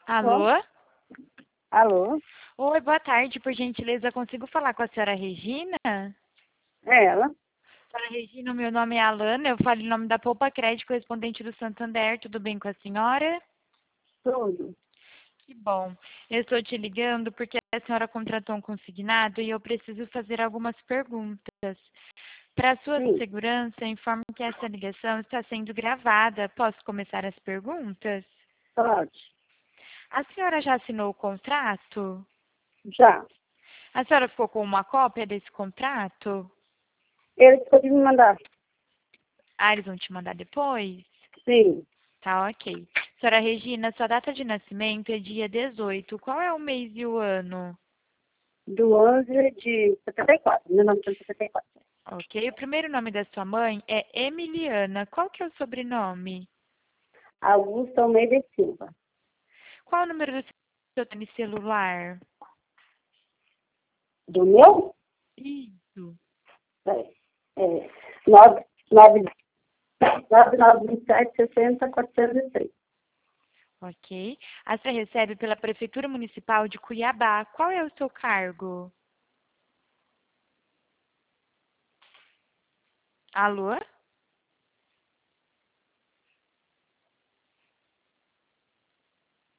Alô? Alô? Alô? Oi, boa tarde. Por gentileza, consigo falar com a senhora Regina? É ela? Senhora Regina, meu nome é Alana. Eu falo em nome da Poupa Crédito, correspondente do Santander. Tudo bem com a senhora? Tudo. Que bom. Eu estou te ligando porque a senhora contratou um consignado e eu preciso fazer algumas perguntas. Para sua Sim, segurança, informo que essa ligação está sendo gravada. Posso começar as perguntas? pode. A senhora já assinou o contrato? Já. A senhora ficou com uma cópia desse contrato? Eles podem me mandar? Ah, eles vão te mandar depois? Sim. Tá, ok. Senhora Regina, sua data de nascimento é dia 18. Qual é o mês e o ano? Do 11 de 74, 1974. Ok. O primeiro nome da sua mãe é Emiliana. Qual que é o sobrenome? Augusto Almeida e Silva. Qual é o número do seu telefone celular? Do meu? Isso. É 9927 60 403. Ok. A senhora recebe pela Prefeitura Municipal de Cuiabá. Qual é o seu cargo? Alô?